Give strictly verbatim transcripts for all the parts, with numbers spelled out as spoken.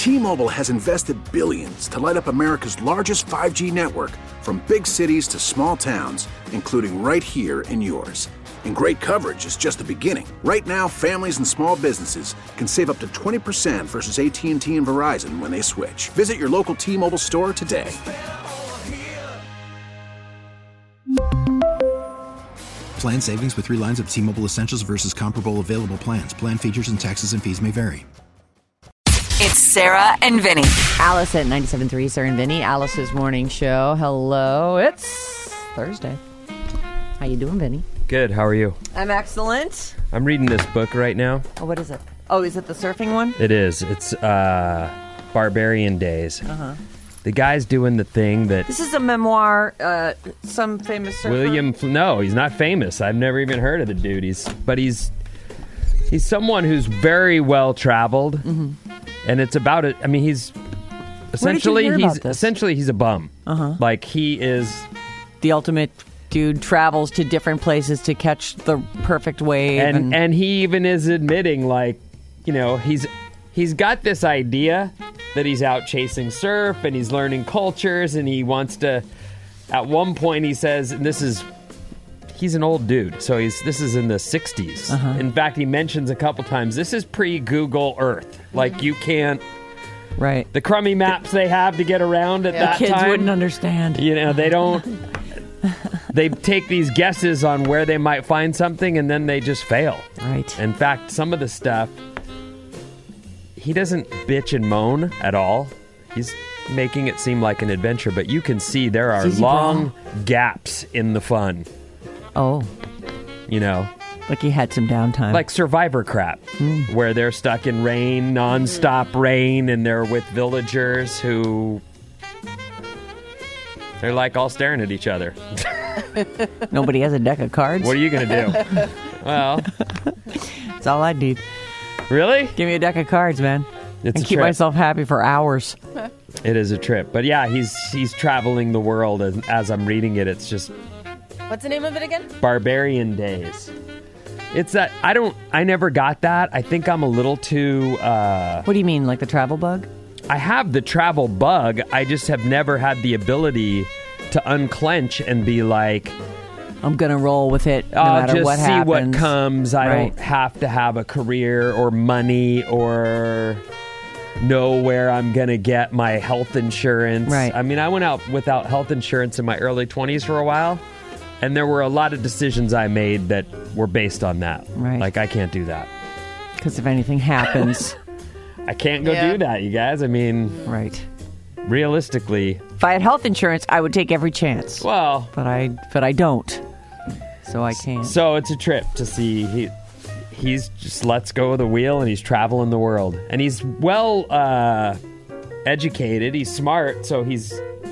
T-Mobile has invested billions to light up America's largest five G network, from big cities to small towns, including right here in yours. And great coverage is just the beginning. Right now, families and small businesses can save up to twenty percent versus A T and T and Verizon when they switch. Visit your local T-Mobile store today. Plan savings with three lines of T-Mobile Essentials versus comparable available plans. Plan features and taxes and fees may vary. It's Sarah and Vinny. Alice at ninety-seven point three, Sarah and Vinny, Alice's morning show. Hello, it's Thursday. How you doing, Vinny? Good, how are you? I'm excellent. I'm reading this book right now. Oh, what is it? Oh, is it the surfing one? It is. It's uh, Barbarian Days. Uh-huh. The guy's doing the thing that... This is a memoir, uh, some famous surfer? William... Fl- no, he's not famous. I've never even heard of the dude. He's, but he's he's someone who's very well-traveled. Mm-hmm. And it's about it. I mean, he's... Essentially, Where did you hear he's about this? essentially he's a bum. Uh-huh. Like, he is... The ultimate... dude travels to different places to catch the perfect wave. And, and and he even is admitting, like, you know, he's he's got this idea that he's out chasing surf and he's learning cultures and he wants to, at one point he says, and this is, he's an old dude, so he's this is in the sixties. Uh-huh. In fact, he mentions a couple times, this is pre-Google Earth. Like, you can't, right. the crummy maps they have to get around at yeah. that the kids time. wouldn't understand. You know, they don't... They take these guesses on where they might find something, and then they just fail. Right. In fact, some of the stuff, he doesn't bitch and moan at all. He's making it seem like an adventure, but you can see there are long gaps in the fun. Oh. You know? Like he had some downtime. Like Survivor crap, mm. where they're stuck in rain, nonstop mm. rain, and they're with villagers who... They're like all staring at each other. Nobody has a deck of cards? What are you going to do? Well... That's all I need. Really? Give me a deck of cards, man. It's and a keep trip. myself happy for hours. It is a trip. But yeah, he's he's traveling the world as, as I'm reading it. It's just... What's the name of it again? Barbarian Days. It's that... I don't... I never got that. I think I'm a little too... Uh, what do you mean? Like the travel bug? I have the travel bug. I just have never had the ability to unclench and be like... I'm going to roll with it no I'll matter just what see happens. what comes. I right. don't have to have a career or money or know where I'm going to get my health insurance. Right. I mean, I went out without health insurance in my early twenties for a while, and there were a lot of decisions I made that were based on that. Right. Like, I can't do that. Because if anything happens... I can't go yeah. do that, you guys. I mean... Right. Realistically... If I had health insurance, I would take every chance. Well... But I but I don't. So I can't. So it's a trip to see... He, he's just lets go of the wheel and he's traveling the world. And he's well uh, educated. He's smart. So he's...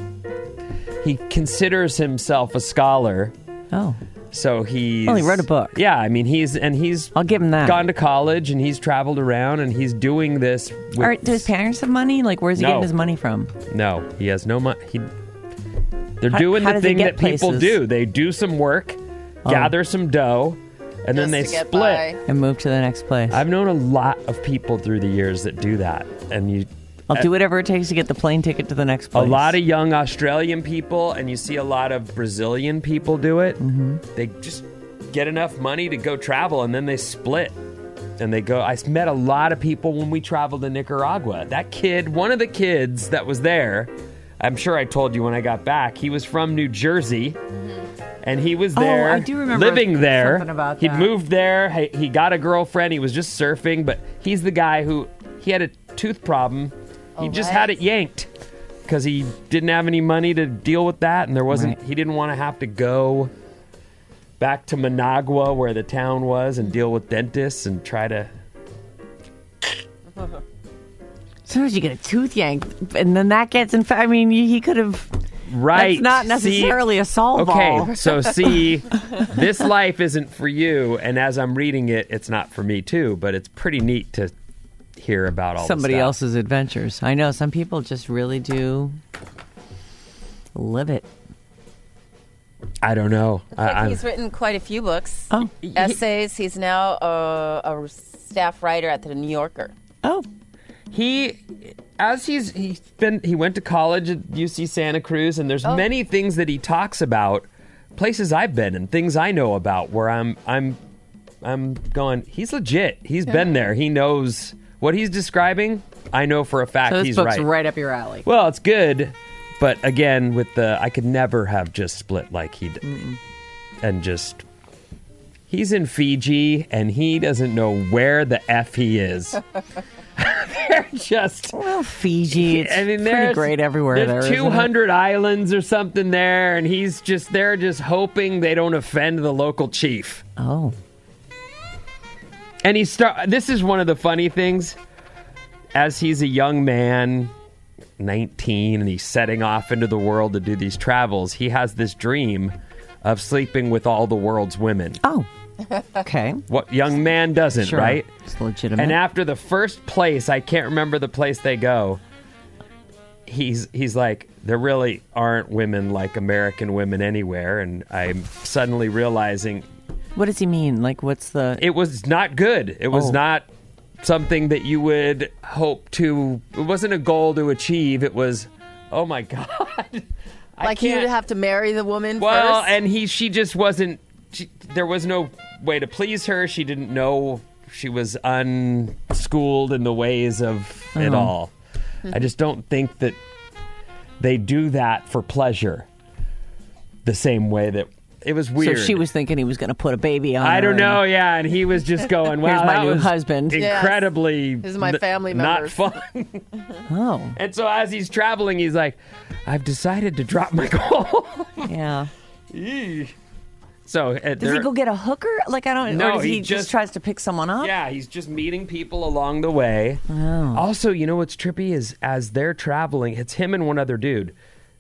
He considers himself a scholar. Oh. So he's... Well, he wrote a book. Yeah, I mean, he's... And he's... I'll give him that. Gone to college and he's traveled around and he's doing this with... All right, do his parents have money? Like, where's he No. getting his money from? No, he has no money. He, they're How- doing how the does he thing get that people places? do. They do some work, Oh. gather some dough, and then they Just to get split. by. And move to the next place. I've known a lot of people through the years that do that. And you... I'll do whatever it takes to get the plane ticket to the next A place. lot of young Australian people, and you see a lot of Brazilian people do it. Mm-hmm. They just get enough money to go travel, and then they split. And they go... I met a lot of people when we traveled to Nicaragua. That kid, one of the kids that was there, I'm sure I told you when I got back, he was from New Jersey, and he was there, Oh, I do remember living there. something about He'd that. moved there. He, he got a girlfriend. He was just surfing, but he's the guy who... He had a tooth problem. He Oh, just what? had it yanked because he didn't have any money to deal with that, and there wasn't. Right. He didn't want to have to go back to Managua, where the town was, and deal with dentists and try to... Sometimes you get a tooth yanked, and then that gets in. I mean, he could have. Right. That's not necessarily see, a solve okay, all. so see, this life isn't for you, and as I'm reading it, it's not for me too, but it's pretty neat to hear about all Somebody this stuff. else's adventures. I know some people just really do live it. I don't know. I think I, he's written quite a few books. Oh. Essays. He's now a, a staff writer at the New Yorker. Oh, He, as he's he's been he went to college at U C Santa Cruz, and there's Oh. many things that he talks about, places I've been and things I know about, where I'm I'm I'm going, he's legit. He's been there. He knows what he's describing. I know for a fact So this he's book's right. right up your alley. Well, it's good, but again, with the I could never have just split like he did, Mm-mm. and just. He's in Fiji, and he doesn't know where the F he is. They're just... Well, Fiji, it's I mean, pretty there's- great everywhere there, There's isn't it? two hundred islands or something there, and he's just... They're just hoping they don't offend the local chief. Oh. And he start. This is one of the funny things. As he's a young man, nineteen, and he's setting off into the world to do these travels, he has this dream of sleeping with all the world's women. Oh. Okay. What young man doesn't, Sure. right? It's legitimate. And after the first place, I can't remember the place they go, he's he's like, there really aren't women like American women anywhere. And I'm suddenly realizing What does he mean? Like, what's the... it was not good. It was Oh. not something that you would hope to... It wasn't a goal to achieve. It was, oh my God. I Like you can't- would have to marry the woman Well, first? and he, she just wasn't. She, there was no way to please her. She didn't know. She was unschooled in the ways of it Oh. all. I just don't think that they do that for pleasure. The same way that it was weird. So she was thinking he was going to put a baby on I her don't and- know. Yeah, and he was just going. Well, Here's my that new was husband. Yes. Incredibly. This is my n- family Not members. fun. Oh. And so as he's traveling, he's like, "I've decided to drop my goal." Yeah. So uh, Does there- he go get a hooker? Like, I don't... No, or does he, he just, just- tries to pick someone up? Yeah, he's just meeting people along the way. Oh. Also, you know what's trippy is as they're traveling, it's him and one other dude.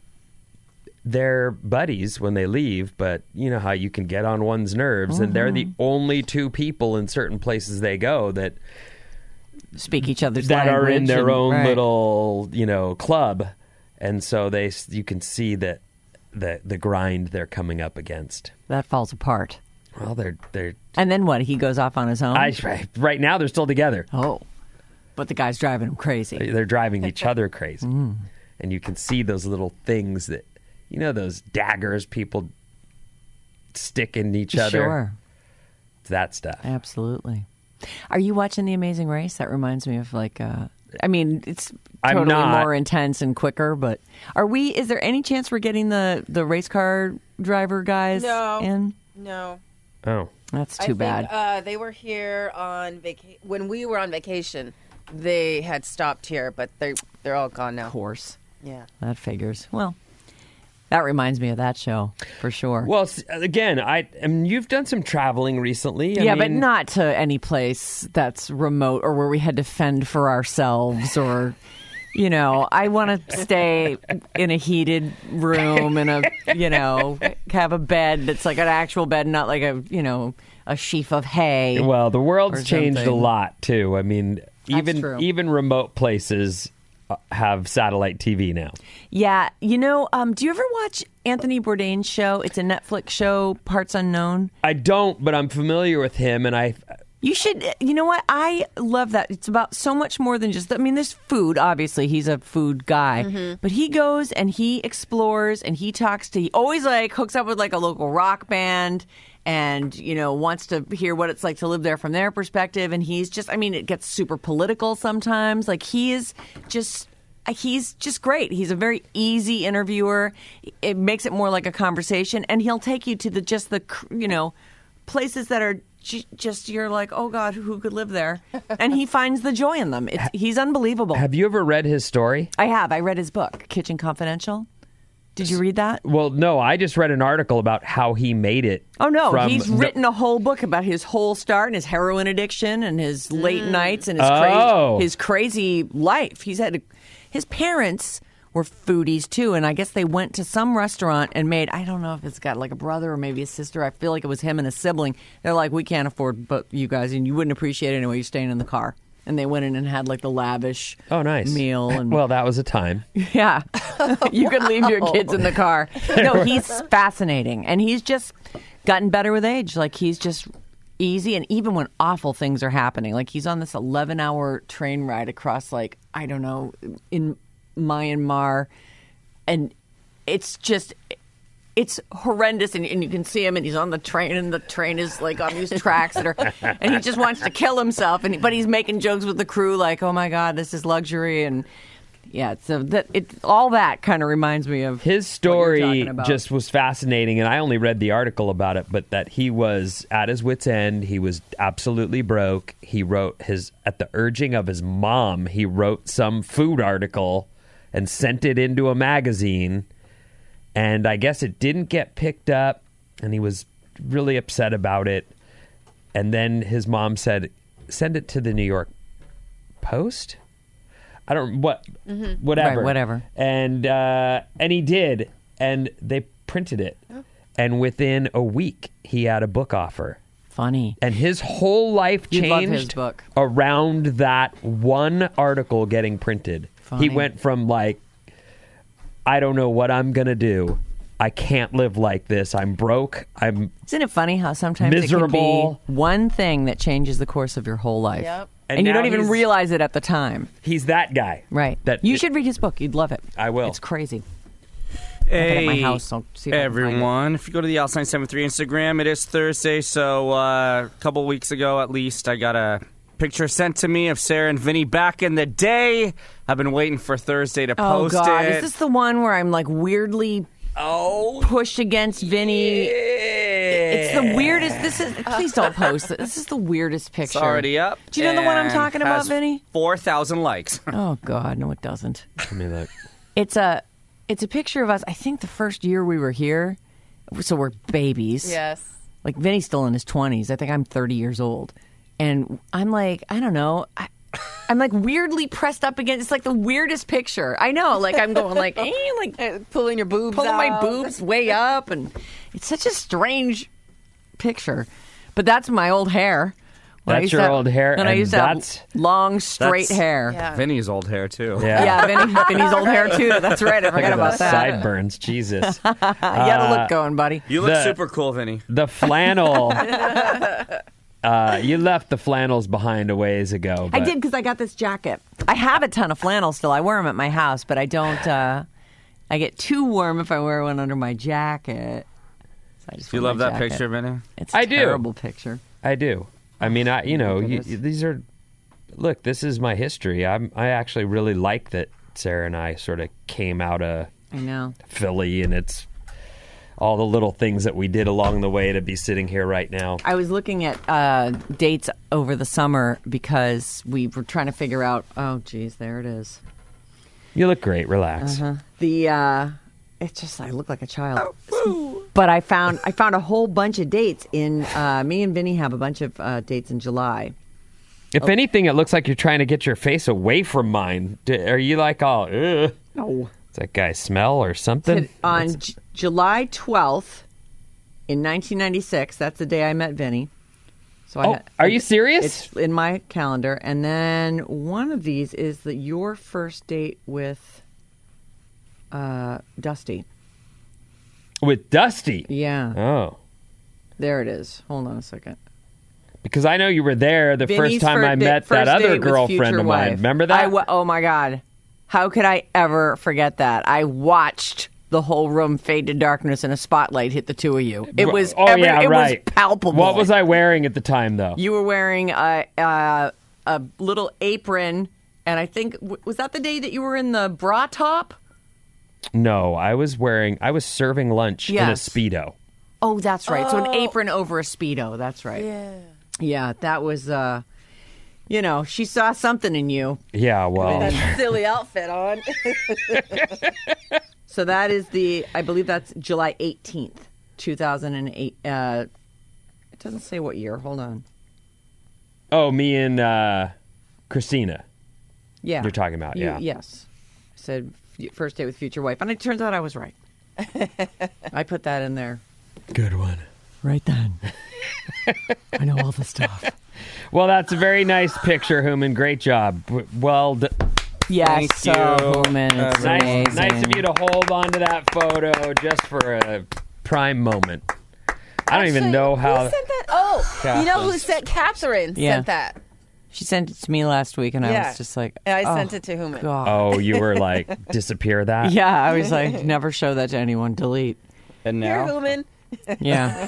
They're buddies when they leave, but you know how you can get on one's nerves, and they're the only two people in certain places they go that Speak each other's that language. are in their and- own right. little, you know, club, and so they you can see that the the grind they're coming up against. That falls apart. Well, they're they're And then what? He goes off on his own? I, right now they're still together. Oh. But the guy's driving him crazy. They're driving each other crazy. Mm. And you can see those little things that, you know, those daggers people stick in each other. Sure. It's that stuff. Absolutely. Are you watching The Amazing Race? That reminds me of like, uh, I mean, it's I'm totally not. more intense and quicker, but are we, is there any chance we're getting the, the race car driver guys No. in? No. Oh. That's I too think, bad. uh, they were here on vacation. When we were on vacation, they had stopped here, but they they're all gone now. Of course. Yeah. That figures. Well, that reminds me of that show for sure. Well, s- again, I, I mean, you've done some traveling recently. I yeah, but mean, not to any place that's remote or where we had to fend for ourselves or, you know, I want to stay in a heated room and a, you know, have a bed that's like an actual bed, not like a, you know, a sheaf of hay. Well, the world's or changed a something. lot too. I mean, even true. even remote places uh, have satellite T V now. Yeah. You know, um, do you ever watch Anthony Bourdain's show? It's a Netflix show, Parts Unknown. I don't, but I'm familiar with him, and I. You should, you know what? I love that. It's about so much more than just, I mean, there's food, obviously. He's a food guy. But he goes and he explores and he talks to, he always like hooks up with like a local rock band and, you know, wants to hear what it's like to live there from their perspective. And he's just, I mean, it gets super political sometimes. Like he is just, he's just great. He's a very easy interviewer. It makes it more like a conversation. And he'll take you to the, just the, you know, places that are j- just you're like, oh God, who could live there? And he finds the joy in them. It's, he's unbelievable. Have you ever read his story? I have. I read his book, Kitchen Confidential. Did you read that? Well, no. I just read an article about how he made it. Oh no, from he's the- written a whole book about his whole start and his heroin addiction and his late nights and his Oh. crazy his crazy life. He's had a, his parents were foodies too, and I guess they went to some restaurant and made, I don't know if it's got like a brother or maybe a sister. I feel like it was him and a sibling. They're like, we can't afford but you guys, and you wouldn't appreciate it anyway. You're staying in the car. And they went in and had like the lavish Oh, nice meal. And Well, that was a time. yeah, you could leave your kids in the car. No, he's fascinating, and he's just gotten better with age. Like he's just easy, and even when awful things are happening. Like he's on this eleven-hour train ride across, like, I don't know, in Myanmar, and it's just... It's horrendous, and, and you can see him, and he's on the train, and the train is like on these tracks that are, and he just wants to kill himself, and but he's making jokes with the crew, like, "Oh my God, this is luxury," and yeah, so that it all that kind of reminds me of his what story. you're talking about. Just was fascinating, and I only read the article about it, but that he was at his wit's end. He was absolutely broke. He wrote his at the urging of his mom. He wrote some food article and sent it into a magazine. And I guess it didn't get picked up, and he was really upset about it. And then his mom said, send it to the New York Post? I don't, what, mm-hmm. whatever. Right, whatever. And, uh, and he did, and they printed it. Oh. And within a week, he had a book offer. Funny. And his whole life You'd love his changed book. around that one article getting printed. Funny. He went from like, I don't know what I'm going to do. I can't live like this. I'm broke. I'm Isn't it funny how sometimes miserable. It can be one thing that changes the course of your whole life? Yep. And, And you now don't even he's- realize it at the time. He's that guy. Right. That you it- should read his book. You'd love it. I will. It's crazy. I'll get it at my house. I'll see if I can find it. Everyone, if you go to the Alice nine seven three Instagram, it is Thursday, so uh, a couple weeks ago at least, I got a picture sent to me of Sarah and Vinny back in the day. I've been waiting for Thursday to Oh, post God. it. Is this the one where I'm like weirdly oh, pushed against Vinny? yeah. It's the weirdest. This is. Please don't post it. This is the weirdest picture. It's already up. Do you know the one I'm and talking about, has Vinny? four thousand likes. Oh, God. No, it doesn't. Let me look. It's a, it's a picture of us. I think the first year we were here, so we're babies. Yes. Like Vinny's still in his twenties. I think I'm thirty years old, and I'm like, I don't know. I, I'm like weirdly pressed up against. It's like the weirdest picture. I know. Like I'm going like, eh, like Uh, pulling your boobs pulling my out. boobs way up, and it's such a strange picture. But that's my old hair. When I That's used to your have- old hair, When I and used to that's- have long, straight That's hair. Yeah. Vinny's old hair, too. Yeah. Yeah, Vinny, Vinny's old hair too. That's right. I Look forgot at about those that. sideburns. Jesus. You got a look going, buddy. You look The- super cool, Vinny. The flannel. uh, you left the flannels behind a ways ago. I but- did because I got this jacket. I have a ton of flannels still. I wear them at my house, but I don't. Uh, I get too warm if I wear one under my jacket. So I just Do you wear love my that jacket. picture, Vinny? It's a I do. terrible picture. I do. I mean, I you know, you, goodness. these are. Look, this is my history. I'm. I actually really like that Sarah and I sort of came out of I know. Philly, and it's all the little things that we did along the way to be sitting here right now. I was looking at uh, dates over the summer because we were trying to figure out. Oh, geez, there it is. You look great. Relax. Uh-huh. The uh, it's just I look like a child. But I found I found a whole bunch of dates in. Uh, me and Vinny have a bunch of uh, dates in July. If anything, it looks like you're trying to get your face away from mine. D- Are you like all? Ugh? No. Does that guy smell or something? On J- July twelfth in nineteen ninety-six, that's the day I met Vinny. So I Oh, had- are you serious? It's in my calendar. And then one of these is the your first date with uh, Dusty. With Dusty. Yeah, Oh. there it is. Hold on a second. Because I know you were there the Vinny's first time fir- I da- met that first other date with girlfriend future of mine. wife. Remember I that? w- oh my God. How could I ever forget that? I watched the whole room fade to darkness and a spotlight hit the two of you. It was oh, every, yeah, it right. was palpable. What was I wearing at the time, though? You were wearing a, a, a little apron, and I think, w- was that the day that you were in the bra top? No, I was wearing, I was serving lunch Yes. in a Speedo. Oh, that's right. So an apron over a Speedo. That's right. Yeah. Yeah, that was, uh, you know, she saw something in you. Yeah, well, That silly outfit on. So that is the, I believe that's July eighteenth, two thousand eight. Uh, it doesn't say what year. Hold on. oh, me and uh, Christina. Yeah. You're talking about, You- yeah. Yes. I said f- first date with future wife. And it turns out I was right. I put that in there. Good one. Right then. I know all the stuff. Well, that's a very nice picture, Hooman. Great job. W- Well, d- Yes, Thank so, you. man, it's That's nice, amazing. nice of you to hold on to that photo just for a prime moment. I don't even Actually, know how. Who sent that? Oh, you know who Catherine. sent? Catherine Yeah. sent that. She sent it to me last week, and I Yeah. was just like, And I oh, sent it to Human. God. Oh, you were like, disappear that? Yeah, I was like, never show that to anyone. Delete. And Here, now, Human. Yeah.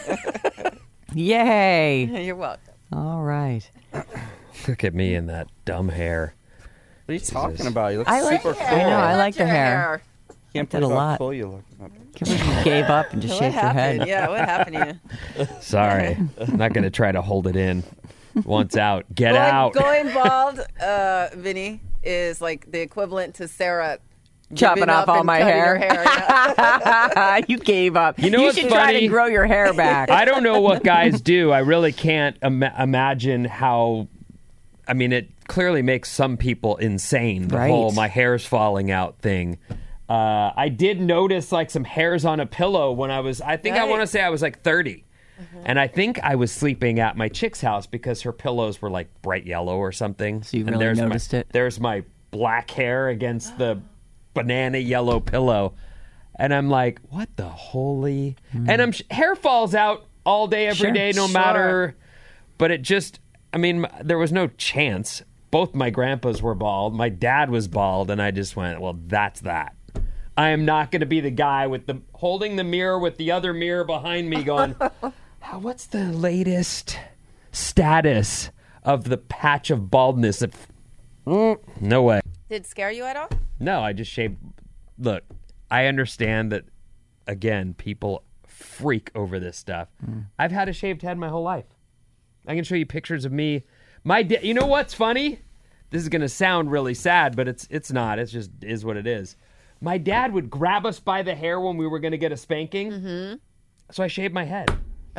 Yay. You're welcome. All right. Look at me in that dumb hair. what are you talking about? You look I like- super I cool. know, I loved like the your hair. Can't did a believe how lot. cool you look. Can't believe you gave up and just What shaved your happened? head. Yeah, what happened to you? Sorry. I'm not going to try to hold it in. Once out, get Going- out. Going bald, uh, Vinny, is like the equivalent to Sarah Chopping giving off up all and my cutting hair. her hair. Yeah. You gave up. You know you what's should try funny? to grow your hair back. I don't know what guys do. I really can't Im- imagine how. I mean, it clearly makes some people insane. The Right. whole my hair's falling out thing. Uh, I did notice like some hairs on a pillow when I was. I think I Right. want to say I was like thirty, and I think I was sleeping at my chick's house because her pillows were like bright yellow or something. So you And really there's my- noticed it? There's my black hair against the banana yellow pillow. And I'm like, what the holy? And I'm sh- hair falls out all day, every Sure. day, no Sure. matter. But it just, I mean, m- there was no chance. Both my grandpas were bald. My dad was bald, and I just went, well, that's that. I am not going to be the guy with the holding the mirror with the other mirror behind me, going, "How- what's the latest status of the patch of baldness? If, Mm, no way. Did it scare you at all? No, I just shaved. Look, I understand that, again, people freak over this stuff. I've had a shaved head my whole life. I can show you pictures of me. My da- You know what's funny? This is going to sound really sad, but it's it's not. It's just is what it is. My dad would grab us by the hair when we were going to get a spanking. Mm-hmm. So I shaved my head.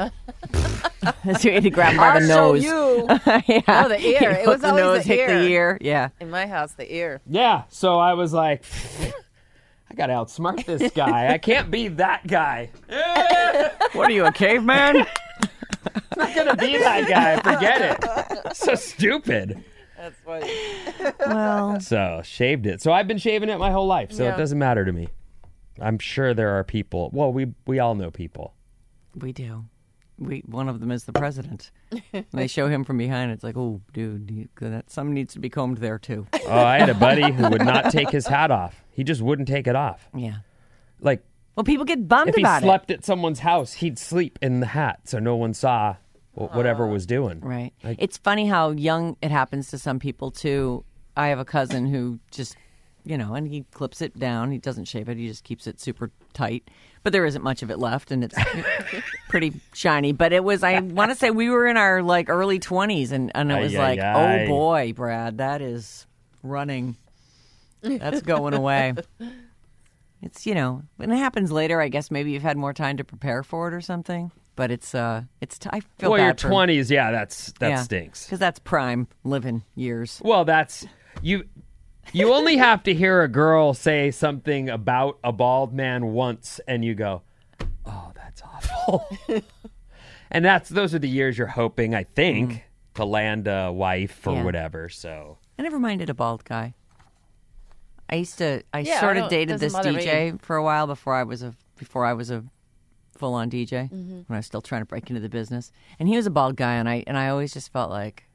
So you had to grab him by the I'll nose. show you. Yeah. Oh, the ear. It Hook was the always nose, the hit ear. the ear. Yeah. In my house, the ear. Yeah. So I was like, I got to outsmart this guy. I can't be that guy. What are you, a caveman? I'm not going to be that guy. Forget it. So stupid. That's funny. Well, So shaved it. So I've been shaving it my whole life. So Yeah. it doesn't matter to me. I'm sure there are people. Well, we we all know people. we do. We one of them is the president. When they show him from behind, it's like, oh, dude, you, that some needs to be combed there too. Oh, I had a buddy who would not take his hat off. He just wouldn't take it off. Yeah. Like Well, people get bummed if he about slept at someone's house, he'd sleep in the hat so no one saw wh- whatever was doing. it. Right. Like- It's funny how young it happens to some people too. I have a cousin who just, you know, and he clips it down. He doesn't shave it. He just keeps it super tight. But there isn't much of it left, and it's pretty shiny. But it was, I want to say we were in our like early twenties, and, and it was Ay, ay, like, ay. oh boy, Brad, that is running. That's going away. It's, you know, when it happens later, I guess maybe you've had more time to prepare for it or something. But it's, uh, it's, t- I feel Well, bad your for- twenties, yeah, that's that yeah, stinks. because that's prime living years. Well, that's you. You only have to hear a girl say something about a bald man once, and you go, "Oh, that's awful." And that's those are the years you're hoping, I think, to land a wife or Yeah. whatever. So I never minded a bald guy. I used to. I Yeah, I sort of don't- dated doesn't this bother D J for a while before I was a before I was a full on D J when I was still trying to break into the business. And he was a bald guy, and I and I always just felt like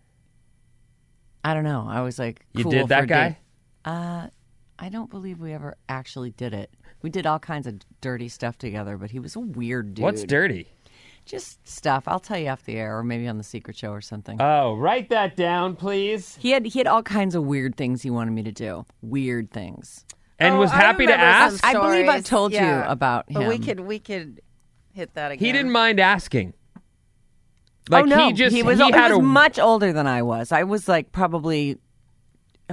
I don't know. I was like, you cool did for that a guy? date. Uh, I don't believe we ever actually did it. We did all kinds of dirty stuff together, but he was a weird dude. What's dirty? Just stuff. I'll tell you off the air, or maybe on the Secret Show or something. Oh, write that down, please. he had he had all kinds of weird things he wanted me to do. Weird things. And Oh, was I happy to remember some ask. I believe I stories. told you Yeah. about But we him. could we could hit that again. He didn't mind asking. Like oh no, he just was, he he had was a much older than I was. I was like probably uh,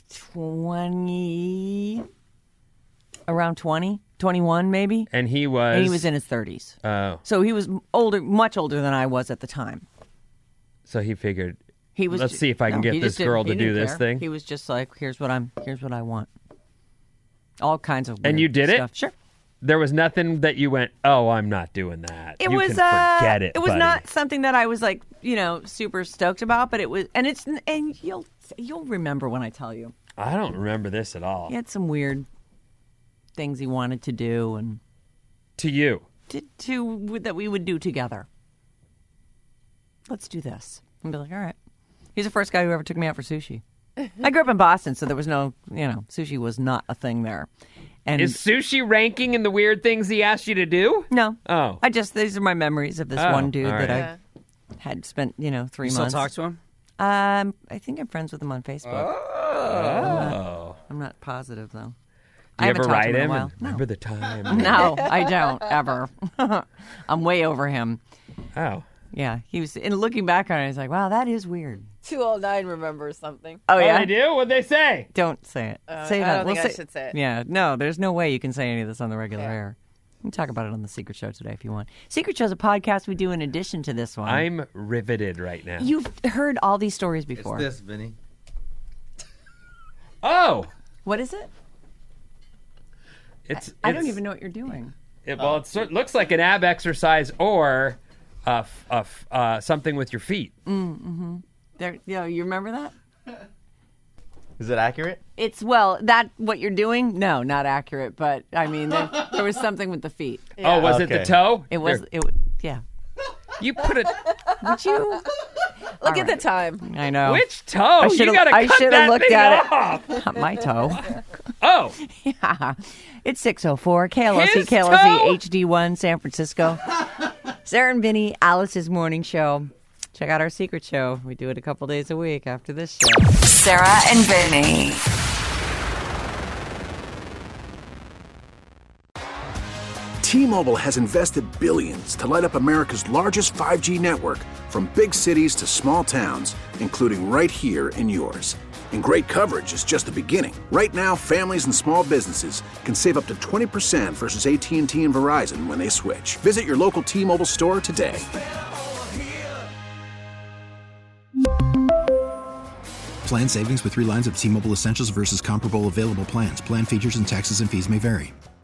twenty, around twenty, twenty-one maybe, and he was and he was in his thirties. Oh, So he was older, much older than I was at the time. so he figured. He was. Let's see if I can no, get he this just didn't- girl he to do didn't this care. thing. He was just like, "Here's what I'm. Here's what I want." All kinds of. And weird you did it? stuff. Sure. There was nothing that you went, "Oh, I'm not doing that." It you was can uh, forget it. It was buddy. not something that I was like, you know, super stoked about, but it was, and it's, and you'll you'll remember when I tell you. I don't remember this at all. He had some weird things he wanted to do, and To you, to, to that we would do together. let's do this. And be like, all right. He's the first guy who ever took me out for sushi. I grew up in Boston, so there was no, you know, sushi was not a thing there. And Is sushi ranking in the weird things he asked you to do? no. Oh. I just, these are my memories of this Oh, one dude all right. that I had spent, you know, three You still months. talk to him? Um, I think I'm friends with him on Facebook. Oh. I'm not positive, though. Do I you haven't ever talked to write him in a him? while. and Remember the time? No, I don't, ever. I'm way over him. Oh. Yeah, he was, and looking back on it, I was like, wow, that is weird. two oh nine remembers something. Oh, Oh, yeah? they do? What'd they say? Don't say it. Uh, say I that. don't We'll think I say- should say it. Yeah, no, there's no way you can say any of this on the regular Yeah. air. We can talk about it on the Secret Show today if you want. Secret Show's a podcast we do in addition to this one. I'm riveted right now. You've heard all these stories It's before. this, Vinny. Oh. What is it? It's. I don't it's- even know what you're doing. It, well, it sort- looks like an ab exercise or uh, f- uh, f- uh, something with your feet. There, you know, you remember that? Is it accurate? It's, well, that, what you're doing? No, not accurate, but, I mean, there, there was something with the feet. Oh, was it the Okay. toe? It was, Here, it was, yeah. You put it. Would you? Look at the time. I know. Which toe? You should've- gotta I cut should've that looked thing at it. off. Not my toe. Oh. Yeah. It's six oh four, K L O C, His K L O C, toe? H D one, San Francisco. Sarah and Vinny, Alice's morning show. Check out our Secret Show. We do it a couple days a week after this show. Sarah and Vinny. T-Mobile has invested billions to light up America's largest five G network, from big cities to small towns, including right here in yours. And great coverage is just the beginning. Right now, families and small businesses can save up to twenty percent versus A T and T and Verizon when they switch. Visit your local T-Mobile store today. Plan savings with three lines of T-Mobile Essentials versus comparable available plans. Plan features and taxes and fees may vary.